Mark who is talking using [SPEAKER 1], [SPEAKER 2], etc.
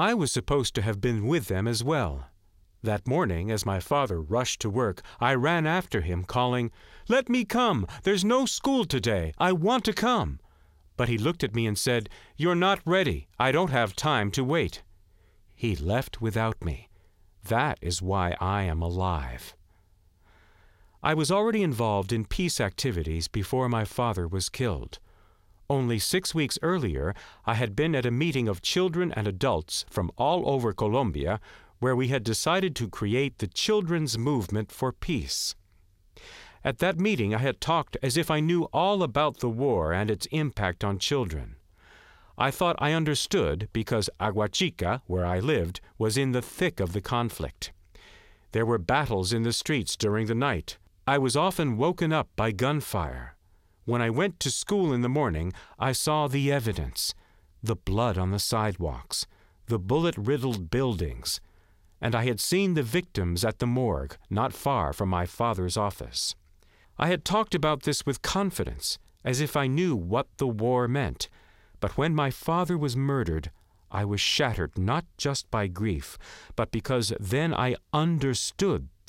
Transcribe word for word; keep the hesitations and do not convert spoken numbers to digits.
[SPEAKER 1] I was supposed to have been with them as well. That morning, as my father rushed to work, I ran after him, calling, "Let me come! There's no school today! I want to come!" But he looked at me and said, "You're not ready. I don't have time to wait." He left without me. That is why I am alive. I was already involved in peace activities before my father was killed. Only six weeks earlier, I had been at a meeting of children and adults from all over Colombia where we had decided to create the Children's Movement for Peace. At that meeting, I had talked as if I knew all about the war and its impact on children. I thought I understood because Aguachica, where I lived, was in the thick of the conflict. There were battles in the streets during the night. I was often woken up by gunfire. When I went to school in the morning, I saw the evidence, the blood on the sidewalks, the bullet-riddled buildings, and I had seen the victims at the morgue not far from my father's office. I had talked about this with confidence, as if I knew what the war meant, but when my father was murdered, I was shattered not just by grief, but because then I understood